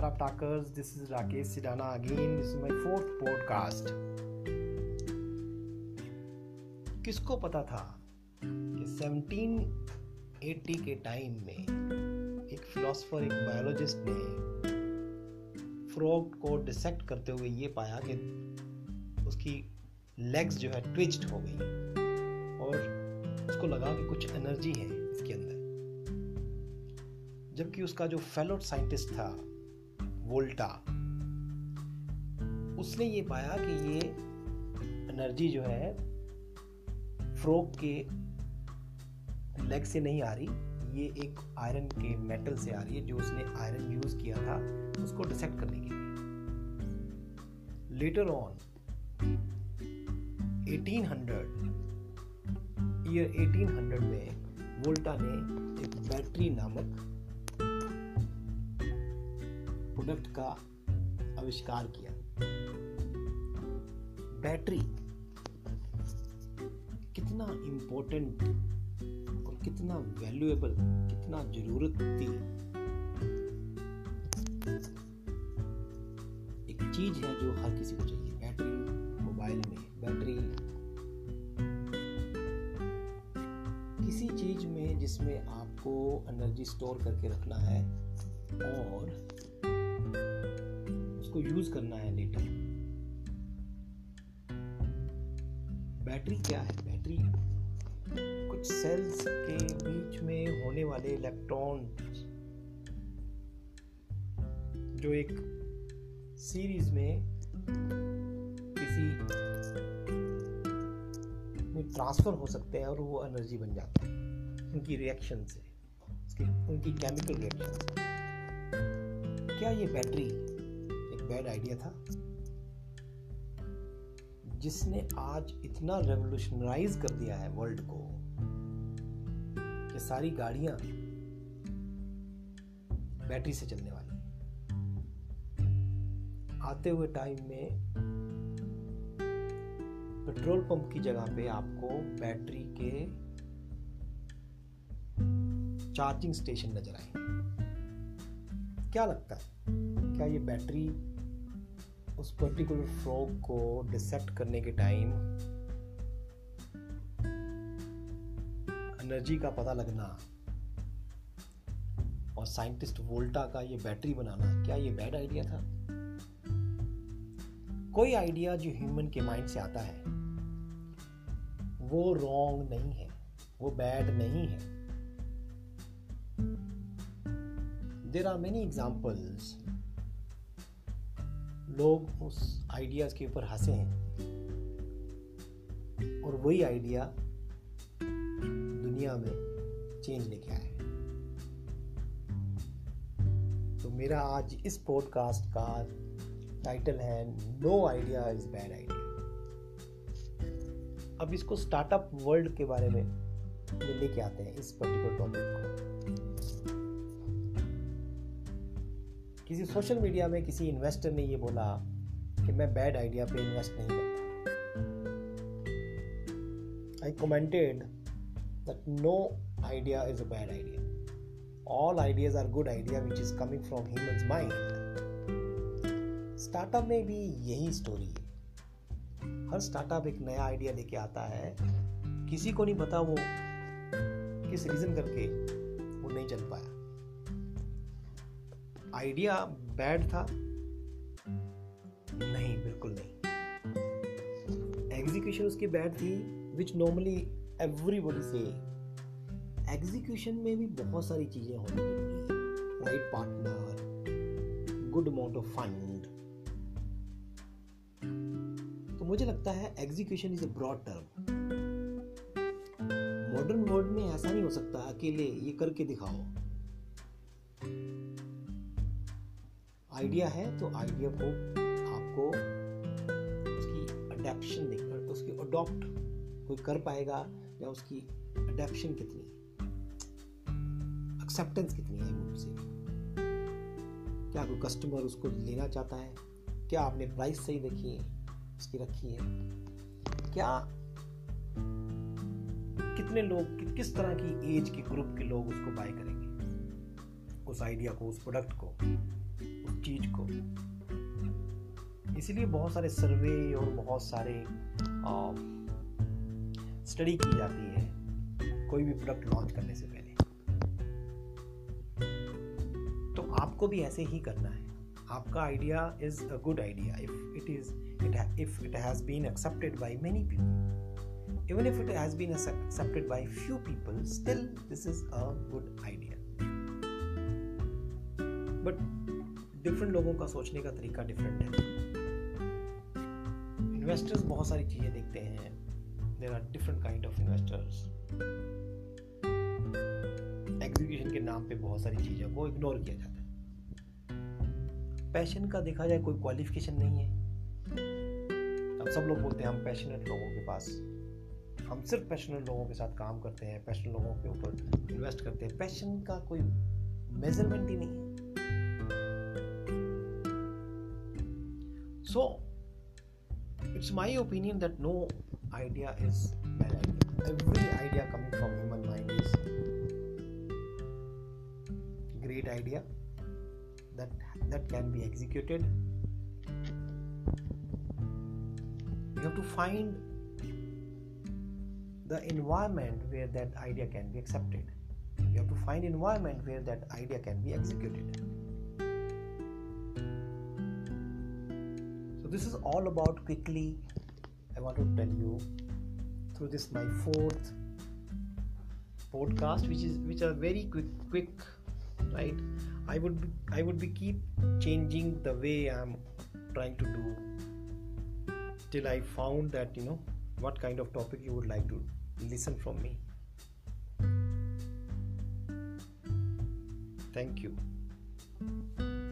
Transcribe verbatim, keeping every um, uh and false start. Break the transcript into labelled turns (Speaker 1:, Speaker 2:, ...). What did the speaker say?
Speaker 1: Startup Talkers. This is Rakesh Sidana again. This is my fourth podcast. किसको पता था कि सत्रह अस्सी के टाइम में एक फिलोसोफर, एक बायोलॉजिस्ट ने फ्रॉग को डिसेक्ट करते हुए ये पाया कि उसकी लेग्स जो है ट्विच्ड हो गई और उसको लगा कि कुछ एनर्जी है इसके अंदर, जबकि उसका जो फेलो साइंटिस्ट था वोल्टा, उसने ये पाया कि ये एनर्जी जो है फ्रॉग के लेग से नहीं आ रही, ये एक आयरन के मेटल से आ रही है, जो उसने आयरन यूज किया था उसको डिसेक्ट करने के लिए। लेटर ऑन अठारह सौ ईयर अठारह सौ में वोल्टा ने एक बैटरी नामक प्रोडक्ट का आविष्कार किया। बैटरी कितना इंपॉर्टेंट और कितना वैल्यूएबल, कितना जरूरत थी, एक चीज है जो हर किसी को चाहिए। बैटरी मोबाइल में, बैटरी किसी चीज में जिसमें आपको एनर्जी स्टोर करके रखना है और उसको यूज करना है लेटर। बैटरी क्या है? बैटरी कुछ सेल्स के बीच में होने वाले इलेक्ट्रॉन जो एक सीरीज में किसी में ट्रांसफर हो सकते हैं और वो एनर्जी बन जाता है उनकी रिएक्शन से, उनकी केमिकल रिएक्शन से। क्या ये बैटरी एक बैड आइडिया था जिसने आज इतना रेवोल्यूशनराइज कर दिया है वर्ल्ड को कि सारी गाड़ियां बैटरी से चलने वाली। आते हुए टाइम में पेट्रोल पंप की जगह पे आपको बैटरी के चार्जिंग स्टेशन नजर आएंगे। क्या लगता है, क्या ये बैटरी उस पर्टिकुलर फ्रॉग को डिसेक्ट करने के टाइम एनर्जी का पता लगना और साइंटिस्ट वोल्टा का ये बैटरी बनाना, क्या ये बैड आइडिया था? कोई आइडिया जो ह्यूमन के माइंड से आता है वो रॉन्ग नहीं है, वो बैड नहीं है। There are many examples. लोग उस आइडियाज के ऊपर हंसे हैं और वही आइडिया दुनिया में चेंज लेके आए। तो मेरा आज इस पॉडकास्ट का टाइटल है no idea is bad idea. अब इसको स्टार्टअप वर्ल्ड के बारे में लेके आते हैं, इस पर्टिकुलर टॉपिक को। किसी सोशल मीडिया में किसी इन्वेस्टर ने ये बोला कि मैं बैड आइडिया पे इन्वेस्ट नहीं करता। I commented that no idea is a bad idea, all ideas are good idea which is coming from humans mind. Startup में भी यही स्टोरी है। हर स्टार्टअप एक नया आइडिया लेके आता है, किसी को नहीं पता वो किस रीजन करके वो नहीं चल पाया। आइडिया बैड था? नहीं, बिल्कुल नहीं। एग्जीक्यूशन उसकी बैड थी, विच नॉर्मली एवरीबॉडी से। एग्जीक्यूशन में भी बहुत सारी चीजें होनी जरूरी है। Right partner, good amount of fund. तो मुझे लगता है execution is a broad term. Modern world में ऐसा नहीं हो सकता अकेले ये करके दिखाओ। आइडिया है तो आइडिया को आपको उसकी अडैप्शन देखना, उसकी अडॉप्ट कोई कर पाएगा या उसकी अडैप्शन कितनी, एक्सेप्टेंस कितनी है वो उसे। क्या कोई कस्टमर उसको लेना चाहता है? क्या आपने प्राइस सही देखी है, उसकी रखी है? क्या कितने लोग, कि, किस तरह की एज के ग्रुप के लोग उसको बाय करेंगे, उस आइडिया को, उस प्रोडक्ट को, उस चीज को। इसीलिए बहुत सारे सर्वे और बहुत सारे स्टडी की जाती है कोई भी प्रोडक्ट लॉन्च करने से पहले। तो आपको भी ऐसे ही करना है। आपका idea is a good idea if it is it if it has been accepted by many people, even if it has been accepted by few people, still this is a good idea. But different लोगों का सोचने का तरीका different है। Investors बहुत सारी चीजें देखते हैं। There are different kind of investors. Execution के नाम पे बहुत सारी चीजों को इग्नोर किया जाता है। पैशन का देखा जाए कोई क्वालिफिकेशन नहीं है। अब सब लोग बोलते हैं हम पैशनेट लोगों के पास, हम सिर्फ पैशनेट लोगों के साथ काम करते हैं, पैशनेट लोगों के ऊपर इन्वेस्ट करते हैं। पैशन का कोई मेजरमेंट ही नहीं है। So, it's my opinion that no idea is bad idea. Every idea coming from human mind is great idea that that can be executed. You have to find the environment where that idea can be accepted. You have to find environment where that idea can be executed. This is all about quickly. I want to tell you through this my fourth podcast, which is which are very quick, quick, right? I would be, I would be keep changing the way I'm trying to do till I found that you know what kind of topic you would like to listen from me. Thank you.